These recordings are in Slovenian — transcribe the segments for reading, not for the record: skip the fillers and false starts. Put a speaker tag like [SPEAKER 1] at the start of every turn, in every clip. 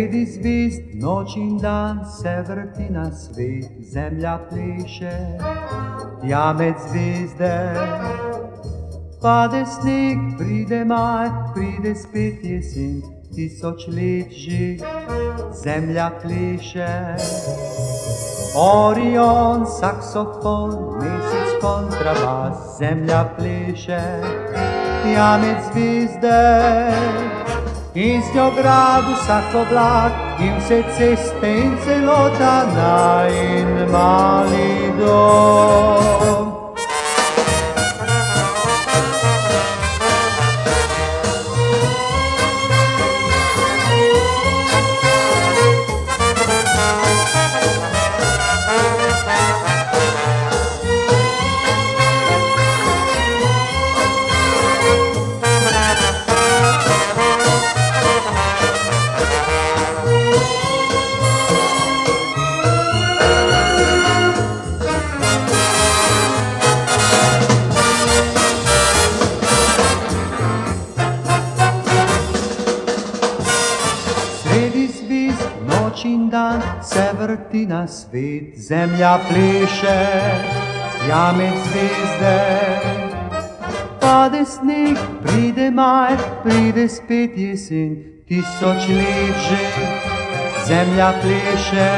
[SPEAKER 1] Sredi zvizd, noč in dan se vrti na svet, zemlja pleše, tja med zvezde. Pade sneg, pride maj, pride spet jesen, 1000 let že, zemlja pleše. Orion, saksofon, mesec, kontrabas, zemlja pleše, tja med zvezde. Iz njo gradu vsak oblak in vse ceste in celota najin mali dom. Noč in dan se vrti na svet, zemlja pleše, tja med zvezde. Pade sneg, pride maj, pride spet jesen, 1000 let že, zemlja pleše.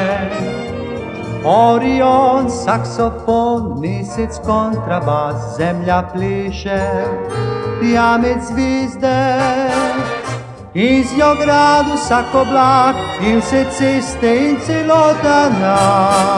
[SPEAKER 1] Orion, saksofon, mesec, kontrabas, zemlja pleše, tja med zvezde. Iz njo gradu vsak oblak in vse ceste in celota